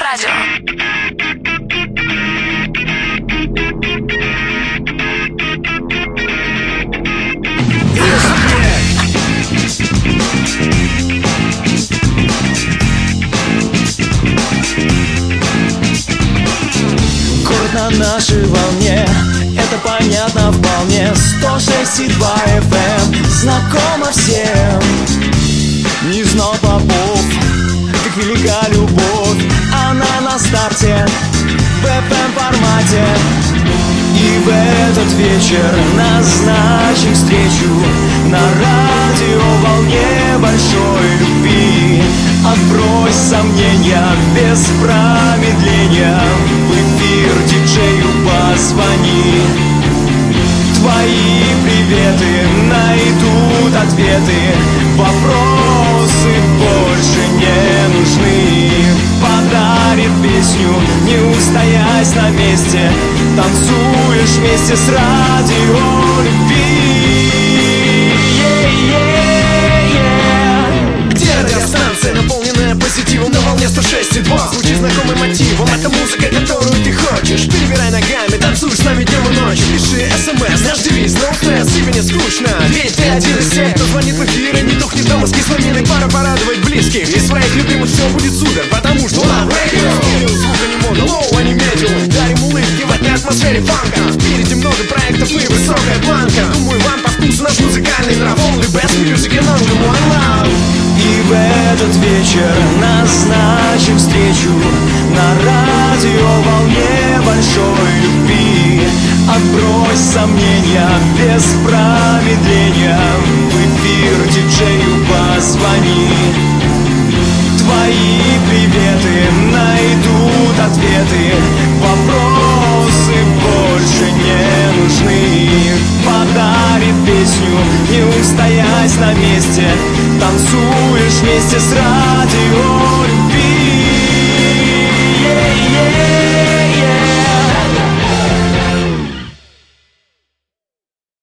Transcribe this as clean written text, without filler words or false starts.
Радио. Город на нашей волне, это понятно вполне. 106,2 FM знакомо всем. Не знал Попов, как велика любовь. Она на старте в FM формате. И в этот вечер назначим встречу на радиоволне большой любви. Отбрось сомнения без промедления. В эфир диджею позвони. Твои приветы найдут ответы. Вопросы больше не нужны. Подарит песню, не устоясь на месте. Танцуешь вместе с радио любви. Где радиостанция, наполненная позитивом на волне 106,2? Звучит знакомым мотивом, это музыка, которую ты хочешь. Перебирай ногами, танцуй с нами днем и ночью. Пиши смс, наш девиз, no stress, тебе не скучно. Ведь ты один из тех, кто звонит в эфир и не тухнет дома с кисломиной. Пора порадовать близких и своих любимых, все будет супер, потому что Love Radio. Звука не моно, лоу, а не медиум. Дарим улыбки в этой атмосфере фанка. Впереди много проектов и высокая планка. Думаю, вам по вкусу наш музыкальный драйв. Only best music and only one love. И в этот вечер назначим встречу на радиоволне большой любви. Отбрось сомнения без промедления. В эфир диджею позвони. Твои приветы найдут ответы. Вопросы больше не нужны. Подарит песню, не устоясь на месте. Танцуешь вместе с радио.